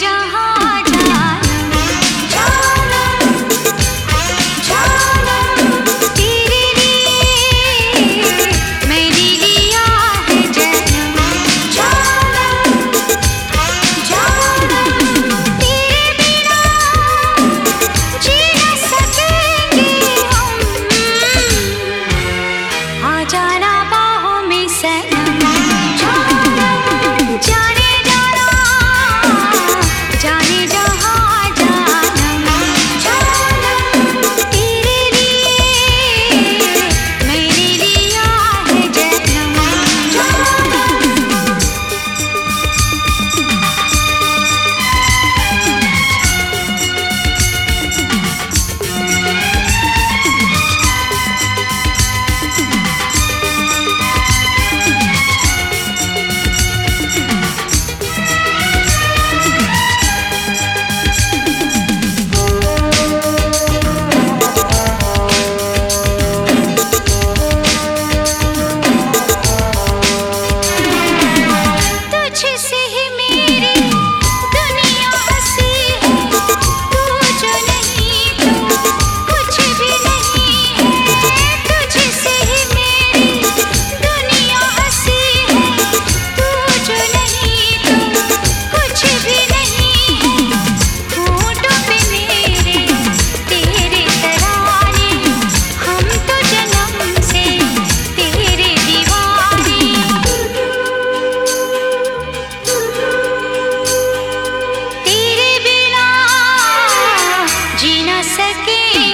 जहाँ जानम जानम जानम तेरे लिए मैंने लिया है जन्म जानम जानम तेरे बिना जी न सकेंगे हम आ जाना बाहों में सनम जानम जाने जाना जाने जहाँ जानम जानम तेरे लिए मैंने लिया है जन्म जानम तुझसे ही मेरी दुनिया हंसी है तू जो नहीं तो कुछ भी नहीं है तुझसे ही मेरी दुनिया हंसी है तू जो नहीं तो कुछ भी नहीं है होठों पे मेरे तेरे तराने हम तो जन्म से तेरे दीवाने तेरे बिना जी न सके